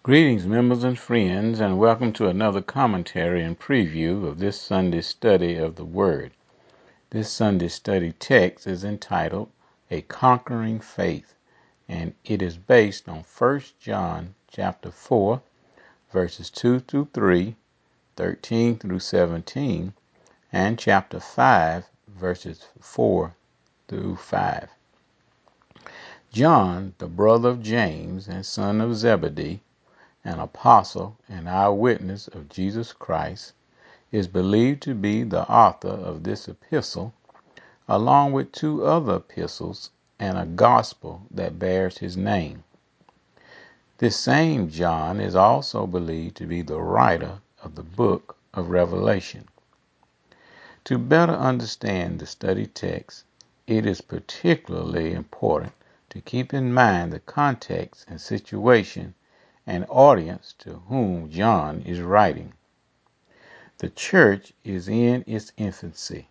Greetings, members and friends, and welcome to another commentary and preview of this Sunday's study of the Word. This Sunday's study text is entitled A Conquering Faith, and it is based on 1 John chapter 4, verses 2 through 3, 13 through 17, and chapter 5, verses 4 through 5. John, the brother of James and son of Zebedee, an apostle and eyewitness of Jesus Christ, is believed to be the author of this epistle, along with two other epistles and a gospel that bears his name. This same John is also believed to be the writer of the book of Revelation. To better understand the study text, it is particularly important to keep in mind the context and situation and audience to whom John is writing. The church is in its infancy.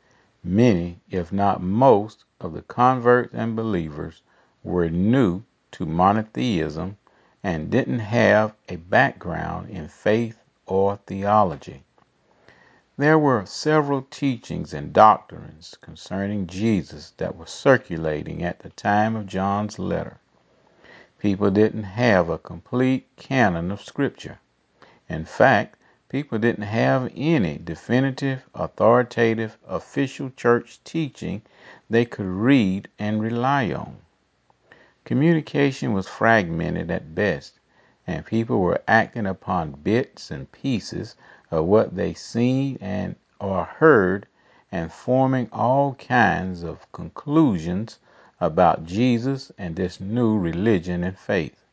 Many, if not most, of the converts and believers were new to monotheism and didn't have a background in faith or theology. There were several teachings and doctrines concerning Jesus that were circulating at the time of John's letter. People didn't have a complete canon of Scripture. In fact, people didn't have any definitive, authoritative, official church teaching they could read and rely on. Communication was fragmented at best, and people were acting upon bits and pieces of what they seen and or heard and forming all kinds of conclusions about Jesus and this new religion and faith.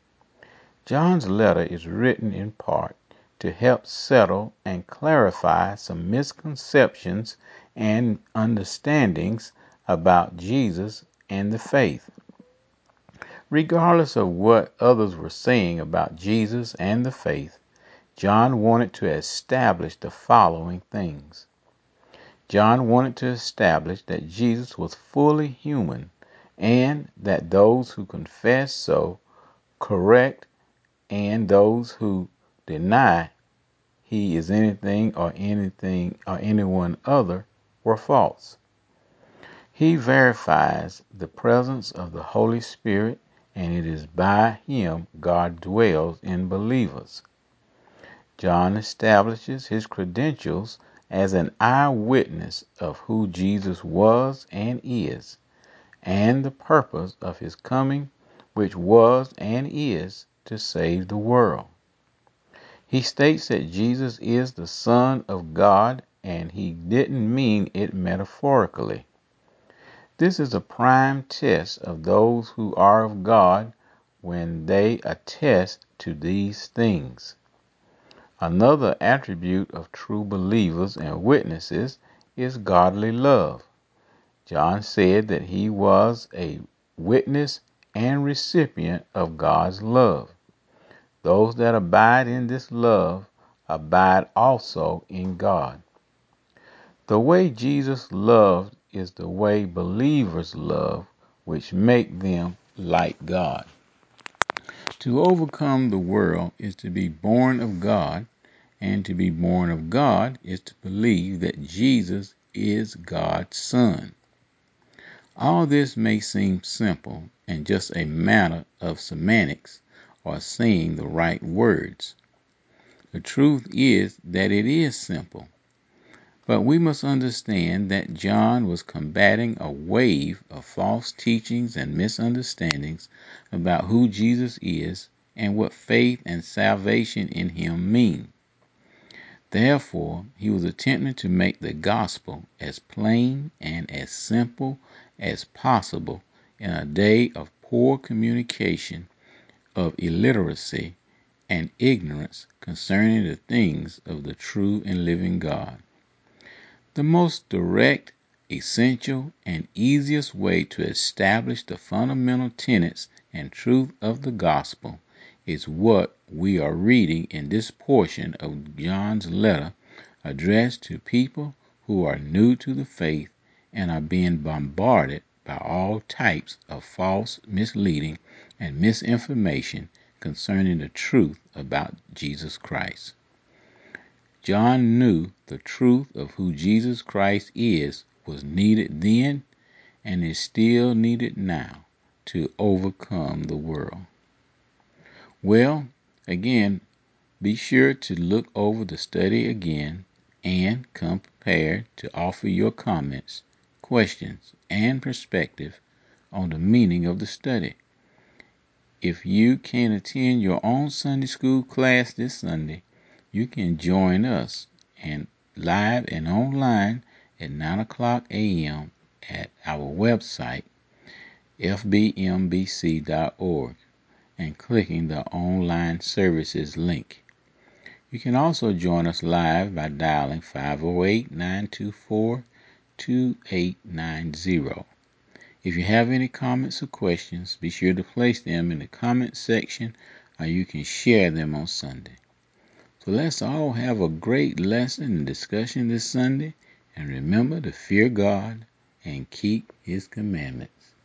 John's letter is written in part to help settle and clarify some misconceptions and understandings about Jesus and the faith. Regardless of what others were saying about Jesus and the faith, John wanted to establish the following things. John wanted to establish that Jesus was fully human and that those who confess so correct and those who deny he is anything or anyone other were false. He verifies the presence of the Holy Spirit, and it is by him God dwells in believers. John establishes his credentials as an eyewitness of who Jesus was and is, and the purpose of his coming, which was and is to save the world. He states that Jesus is the Son of God, and he didn't mean it metaphorically. This is a prime test of those who are of God when they attest to these things. Another attribute of true believers and witnesses is godly love. John said that he was a witness and recipient of God's love. Those that abide in this love abide also in God. The way Jesus loved is the way believers love, which make them like God. To overcome the world is to be born of God, and to be born of God is to believe that Jesus is God's Son. All this may seem simple and just a matter of semantics or saying the right words. The truth is that it is simple. But we must understand that John was combating a wave of false teachings and misunderstandings about who Jesus is and what faith and salvation in him mean. Therefore, he was attempting to make the gospel as plain and as simple as possible in a day of poor communication, of illiteracy, and ignorance concerning the things of the true and living God. The most direct, essential, and easiest way to establish the fundamental tenets and truth of the gospel is what we are reading in this portion of John's letter addressed to people who are new to the faith and are being bombarded by all types of false, misleading, and misinformation concerning the truth about Jesus Christ. John knew the truth of who Jesus Christ is was needed then and is still needed now to overcome the world. Well, again, be sure to look over the study again and come prepared to offer your comments, questions, and perspective on the meaning of the study. If you can attend your own Sunday school class this Sunday, you can join us and live and online at 9 o'clock a.m. at our website, fbmbc.org, and clicking the online services link. You can also join us live by dialing 508-924-2890. If you have any comments or questions, be sure to place them in the comment section, or you can share them on Sunday. So let's all have a great lesson and discussion this Sunday, and remember to fear God and keep His commandments.